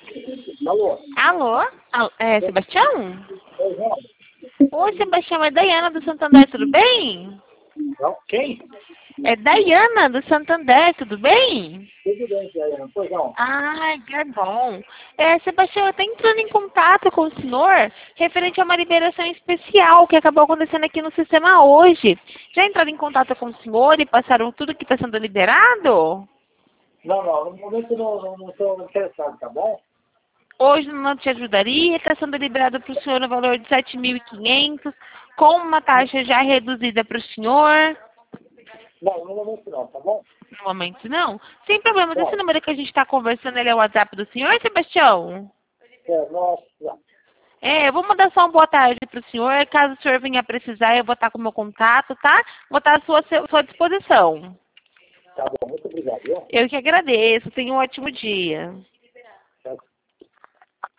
Alô? Alô? É, Sebastião? Oi, não. Oi, Sebastião, é Daiana do Santander, tudo bem? Não? Quem? É Daiana do Santander, tudo bem? Tudo bem, Diana. Pois não. Ai, que bom. Sebastião, eu estou entrando em contato com o senhor referente a uma liberação especial que acabou acontecendo aqui no sistema hoje. Já entraram em contato com o senhor e passaram tudo que está sendo liberado? Não. No momento não estou interessado, tá bom? Hoje não te ajudaria, está sendo liberado para o senhor no valor de 7.500, com uma taxa já reduzida para o senhor. Não, no momento não, tá bom? No momento não. Sem problema, Não. esse número que a gente está conversando, ele é o WhatsApp do senhor, Sebastião? Nossa. Eu vou mandar só uma boa tarde para o senhor. Caso o senhor venha precisar, eu vou estar com o meu contato, tá? Vou estar à sua disposição. Tá bom, muito obrigado, viu? Eu que agradeço. Tenha um ótimo dia.